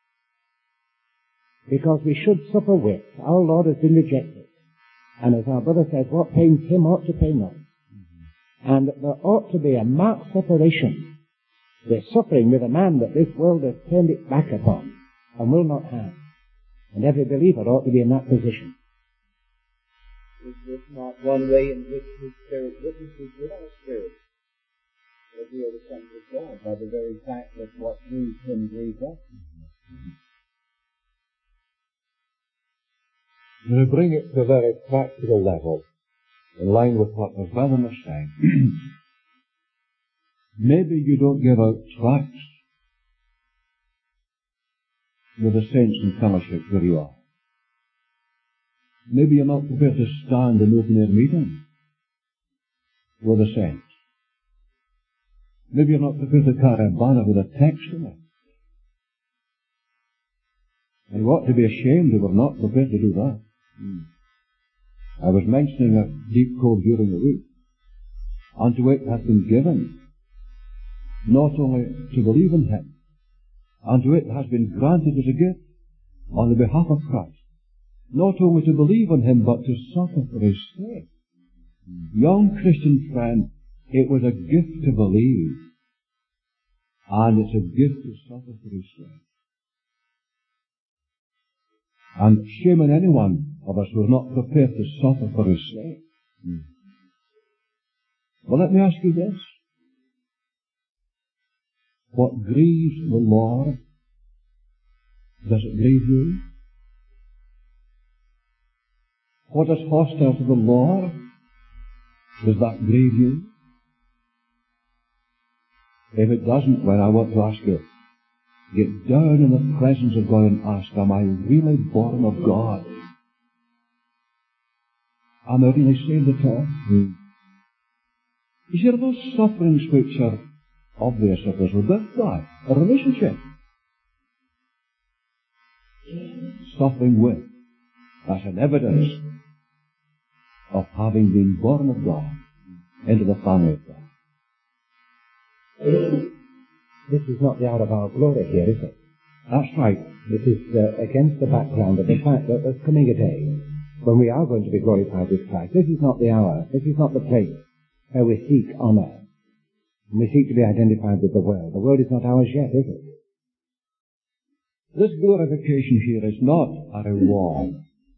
Because we should suffer with. Our Lord has been rejected. And as our brother says, what pains him ought to pain us. and that there ought to be a marked separation. They're suffering with a man that this world has turned its back upon and will not have. And every believer ought to be in that position. Is this not one way in which His Spirit witnesses with our spirit that we are the sons of God, by the very fact that what grieves Him grieves us? To bring it to a very practical level, in line with what the brethren are saying, maybe you don't give out tracts with the saints in fellowship where you are. Maybe you're not prepared to stand in open-air meetings with the saints. Maybe you're not prepared to carry a banner with a text in it. And you ought to be ashamed if we're not prepared to do that. I was mentioning a deep code during the week. Unto it hath been given not only to believe in Him, unto it has been granted as a gift on the behalf of Christ, not only to believe in Him, but to suffer for His sake. Young Christian friend, it was a gift to believe, and it's a gift to suffer for His sake. And shame on any one of us who are not prepared to suffer for His sake. Well, let me ask you this. What grieves the Lord, does it grieve you? What is hostile to the Lord, does that grieve you? If it doesn't, well, I want to ask you, get down in the presence of God and ask, am I really born of God? Am I really saved at all? You see, those sufferings which are obvious if there's a birthright, a relationship. Suffering with, that's an evidence of having been born of God into the family of God. This is not the hour of our glory here, is it? That's right. This is against the background of the fact that there's coming a day when we are going to be glorified with Christ. This is not the hour. This is not the place where we seek honour. And we seek to be identified with the world. The world is not ours yet, is it? This glorification here is not a reward.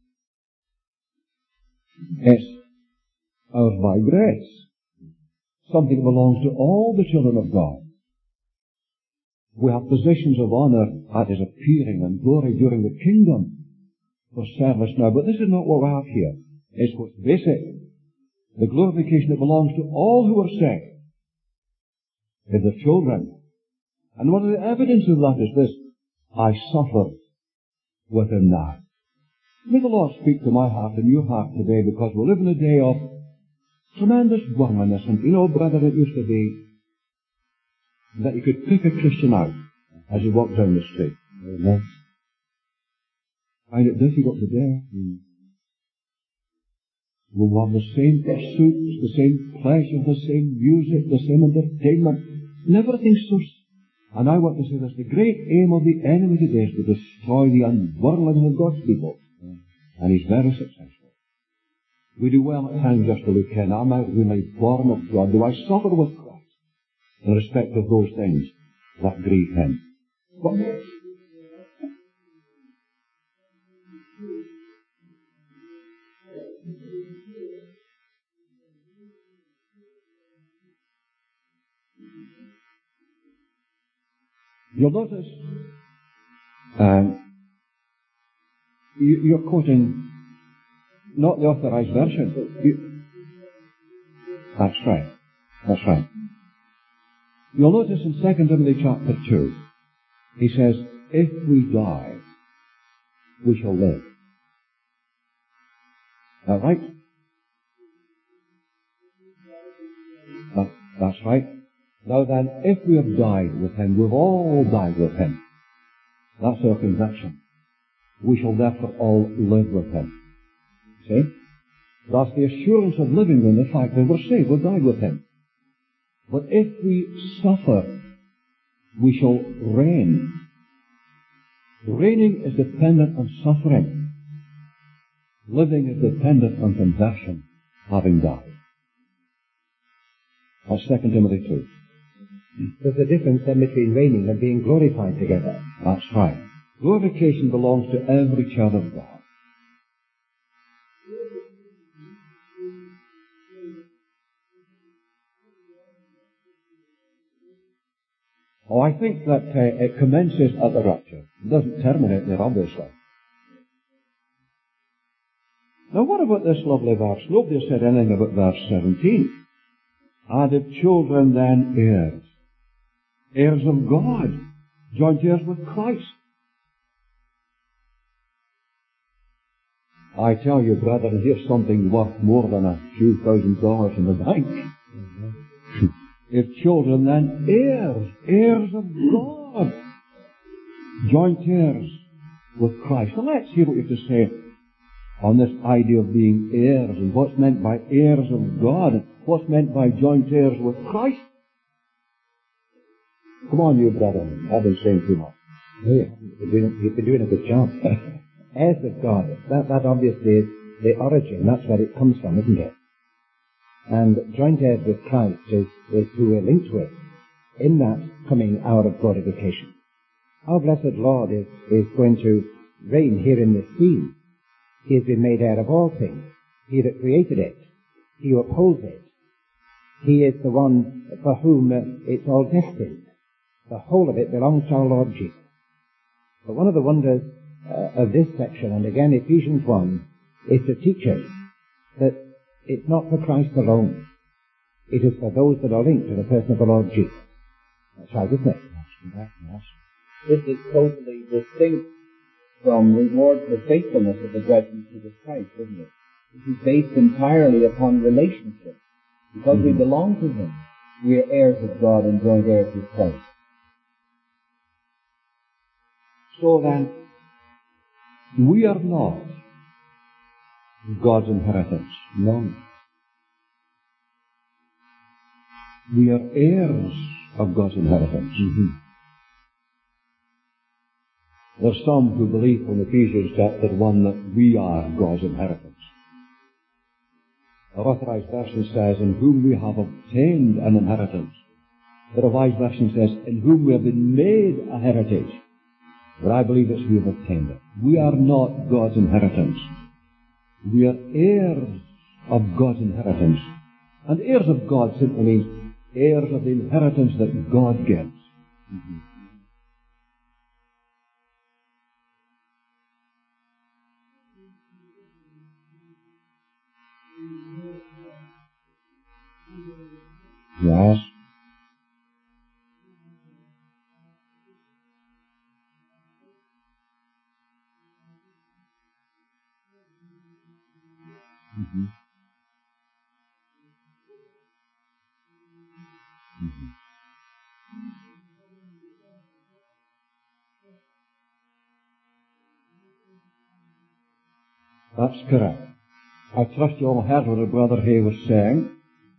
It's ours by grace. Something that belongs to all the children of God. We have positions of honour at His appearing and glory during the kingdom for service now, but this is not what we have here. It's what's basic. The glorification that belongs to all who are saved is the children. And one of the evidence of that is this: I suffer with Him now. May the Lord speak to my heart and your heart today, because we live in a day of tremendous worldliness, and you know, brother, it used to be that you could pick a Christian out as you walked down the street. Amen. Find it difficult today. We'll have the same pursuits, the same pleasure, the same music, the same entertainment, and everything's so. And I want to say this: the great aim of the enemy today is to destroy the unworldliness of God's people. And he's very successful. We do well at times just to look in. Am I really born of God? Do I suffer with Christ in respect of those things that grieve Him? But you'll notice you're quoting not the Authorized Version. That's right. That's right. You'll notice in 2 Timothy chapter 2, he says, if we die, we shall live. Is that right? That's right. Now then, if we have died with Him, we've all died with Him. That's our conviction. We shall therefore all live with Him. See? That's the assurance of living in the fact that we're saved, we've died with Him. But if we suffer, we shall reign. Reigning is dependent on suffering. Living is dependent on conversion, having died. That's 2 Timothy 2. There's a difference then between reigning and being glorified together. That's right. Glorification belongs to every child of God. Oh, I think that it commences at the rapture. It doesn't terminate there, obviously. Now, what about this lovely verse? Nobody said anything about verse 17. And if children, then heirs. Heirs of God. Joint heirs with Christ. I tell you, brethren, here's something worth more than a few $1,000s in the bank. If children, then heirs. Heirs of God. Joint heirs with Christ. Now let's hear what you have to say on this idea of being heirs and what's meant by heirs of God and what's meant by joint heirs with Christ. Come on, you brethren. I've been saying too much. Yeah, you've been doing a good job. Heirs of God, that obviously is the origin. That's where it comes from, isn't it? And joint heirs with Christ is who we're linked with in that coming hour of glorification. Our blessed Lord is going to reign here in this scene. He has been made heir of all things. He that created it. He who upholds it. He is the one for whom it's all destined. The whole of it belongs to our Lord Jesus. But one of the wonders of this section, and again Ephesians 1, is to teach us that it's not for Christ alone. It is for those that are linked to the person of the Lord Jesus. That's right, isn't it? Yes. This is totally distinct from reward for faithfulness of the judgment seat of Christ, isn't it? This is based entirely upon relationship. Because we belong to Him, we are heirs of God and joint heirs with Christ. So then, we are not God's inheritance. No. We are heirs of God's inheritance. There's some who believe from Ephesians chapter 1 that we are God's inheritance. The Authorized Version says, in whom we have obtained an inheritance. The Revised Version says, in whom we have been made a heritage. But I believe it's we have obtained it. We are not God's inheritance. We are heirs of God's inheritance. And heirs of God simply means heirs of the inheritance that God gives. Yes. That's correct. I trust you all heard what our brother Hay was saying.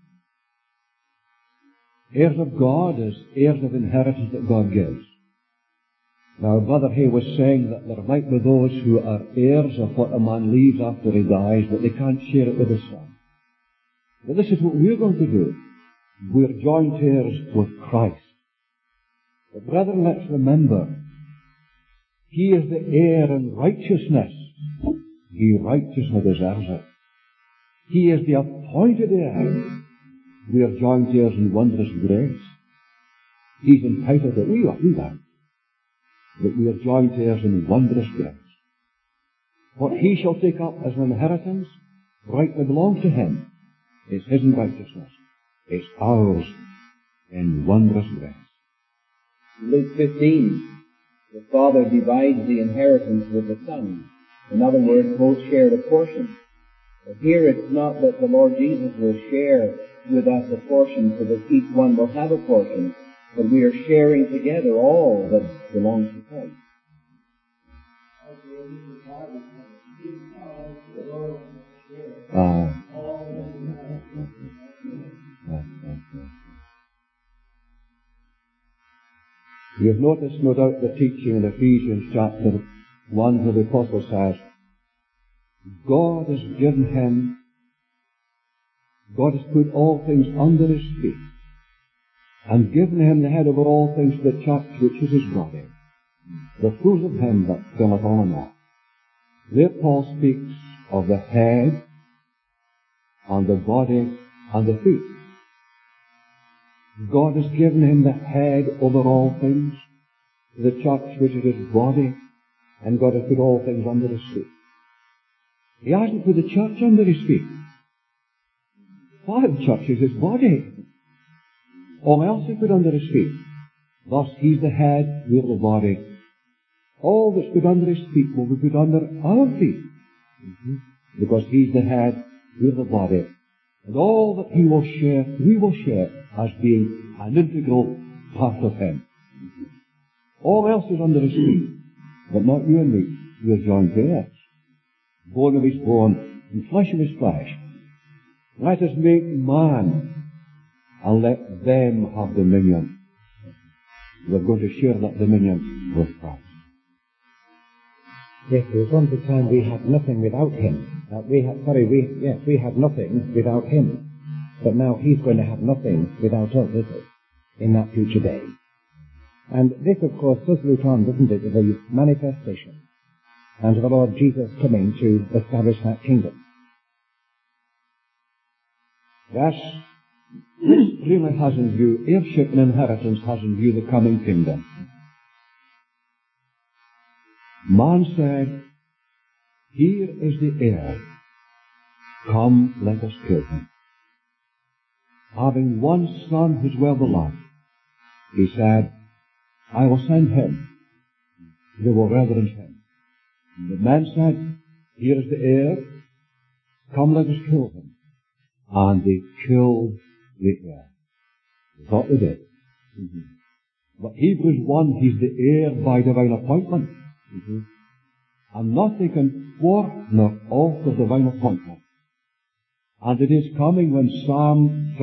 Heirs of God is heirs of inheritance that God gives. Now, Brother Hay was saying that there might be those who are heirs of what a man leaves after he dies, but they can't share it with his son. But this is what we're going to do. We're joint heirs with Christ. But brethren, let's remember, He is the heir in righteousness. He righteously deserves it. He is the appointed heir. We are joint heirs in wondrous grace. He's entitled to it. We are. But we are joint heirs in wondrous grace. What He shall take up as an inheritance rightly belongs to Him. It's His in righteousness. It's ours in wondrous grace. Luke 15, the Father divides the inheritance with the Son. In other words, both shared a portion. But here it's not that the Lord Jesus will share with us a portion so that each one will have a portion, but we are sharing together all that belongs to Christ. You have noticed, no doubt, the teaching in Ephesians chapter 1 where the Apostle says, God has put all things under His feet. and given him the head over all things to the church, which is his body, the fruit of him that filleth all in all. There Paul speaks of the head and the body and the feet. God has given him the head over all things, to the church, which is his body, and God has put all things under his feet. He hasn't put the church under his feet. Why, the church is his body. All else he put under his feet. Thus, he's the head, we're the body. All that's put under his feet will be put under our feet. Because he's the head, we're the body. And all that he will share, we will share as being an integral part of him. All else is under his feet, but not you and me. We are joined to heirs. Bone of his bone, and flesh of his flesh. Let us make man, and let them have dominion. We're going to share that dominion with Christ. Yes, there was once a time we had nothing without him. We had nothing without him. But now he's going to have nothing without us, is it? In that future day. And this, of course, does look on, doesn't it, to the manifestation and to the Lord Jesus coming to establish that kingdom. Yes, this really has in view, heirship and inheritance has in view the coming kingdom. Man said, here is the heir. Come, let us kill him. Having one son who's well beloved, he said, I will send him. They will reverence him. And the men said, here is the heir. Come, let us kill him. And they killed the heir. They thought they did. But Hebrews 1, he's the heir by divine appointment. And nothing can thwart nor alter divine appointment. And it is coming when Psalm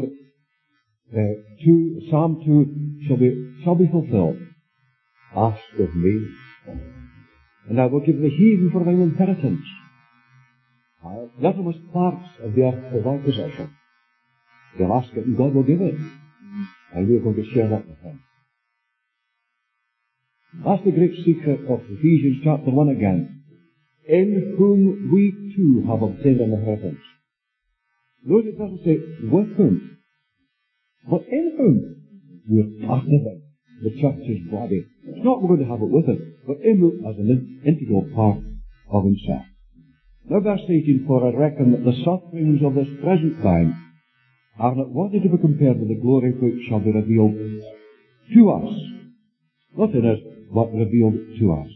2 shall be fulfilled. Ask of me, and I will give the heathen for thine inheritance. The uttermost parts of the earth for thy possession. They'll ask it and God will give it. And we're going to share that with him. That's the great secret of Ephesians chapter 1 again. In whom we too have obtained an inheritance. Notice it doesn't say with whom, but in whom we're part of it. The church's body. It's not we're going to have it with it, but in whom as an integral part of himself. Now verse 18, for I reckon that the sufferings of this present time are not worthy to be compared with the glory which shall be revealed to us. Not in us, but revealed to us.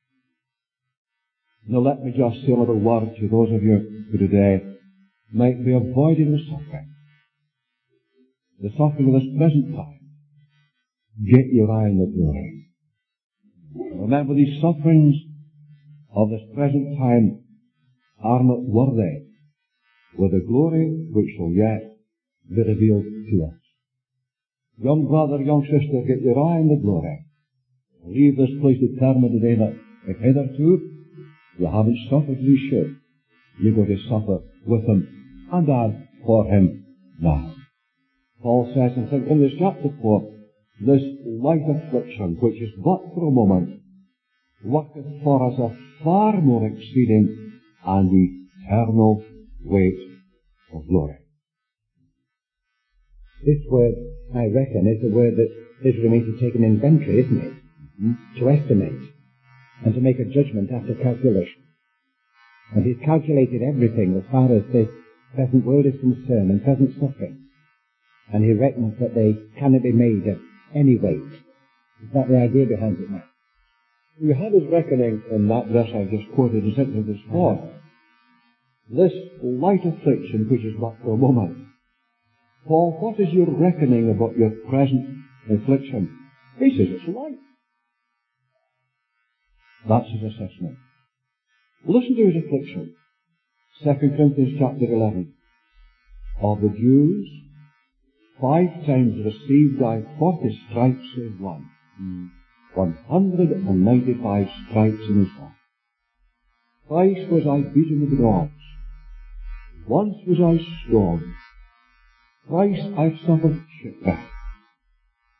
Now let me just say a little word to those of you who today might be avoiding the suffering. The suffering of this present time. Get your eye on the glory. Remember, these sufferings of this present time are not worthy with the glory which shall yet be revealed to us. Young brother, young sister, get your eye on the glory. Leave this place determined today that if hitherto you haven't suffered as you should, you're going to suffer with him and as for him now. Paul says in 2 Corinthians chapter 4, this light affliction, which is but for a moment, worketh for us a far more exceeding and eternal weight of glory. This word, I reckon, is the word that literally means to take an inventory, isn't it? To estimate and to make a judgment after calculation. And he's calculated everything as far as this present world is concerned and present suffering. And he reckons that they cannot be made of any weight. Is that the idea behind it now? You had his reckoning in that verse I just quoted in 2 Corinthians 4. This light affliction, which is but for a moment. Paul, what is your reckoning about your present affliction? He says it's light. That's his assessment. Listen to his affliction. 2 Corinthians chapter 11. Of the Jews, 5 times received I 40 stripes save one. 195 stripes in his back. Twice was I beaten with rods. Once was I stoned. Thrice I've suffered shipwreck.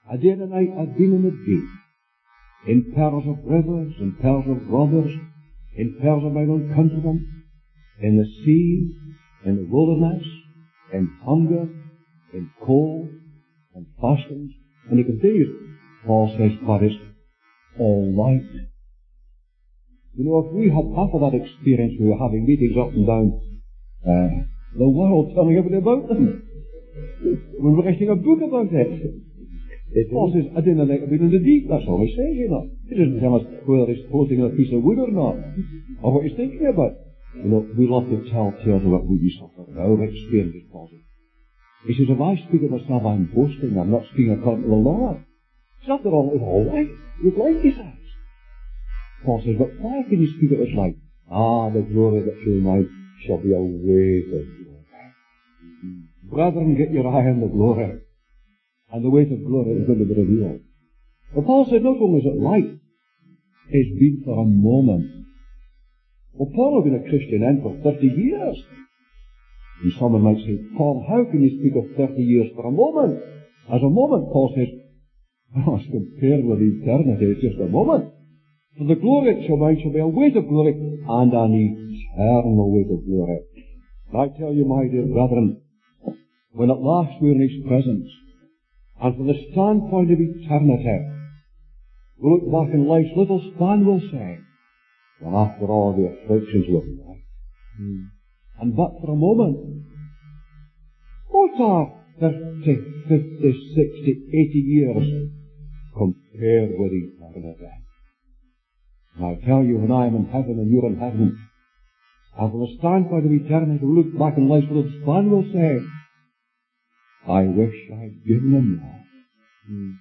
A day and a night I've been in the deep, in perils of rivers, in perils of robbers, in perils of my own countrymen, in the sea, in the wilderness, in hunger, in cold, and fastings. And he continues, Paul says, but it's all light. You know, if we had half of that experience, we were having meetings up and down the world, telling everybody about them. We were writing a book about it. Paul says, I didn't think I've been in the deep. That's all he says, you know. He doesn't tell us whether he's floating on a piece of wood or not, or what he's thinking about. You know, we love to tell tales about what we suffered, our experiences, Paul says. He says, if I speak of myself, I'm boasting. I'm not speaking according to the law. It's after all, it's all right. With light, he says. Paul says, but why can you speak of it as light? Ah, the glory that shall night shall be a weight of glory. Brethren, get your eye on the glory. And the weight of glory is going to be revealed. But Paul said, not only is it light, it's been for a moment. Well, Paul had been a Christian then for 30 years. And someone might say, Paul, how can you speak of 30 years for a moment? As a moment, Paul says, well, as compared with eternity, it's just a moment. For the glory that shall be a weight of glory, and an eternal weight of glory. And I tell you, my dear brethren, when at last we're in His presence, and from the standpoint of eternity, we look back in life's little span, we'll say, well, after all the afflictions we've had, and but for a moment, what are 30, 50, 60, 80 years compared with eternity? And I tell you, when I am in heaven and you're in heaven, and from the standpoint of eternity, we look back in life's little span, we'll say, I wish I'd given them that.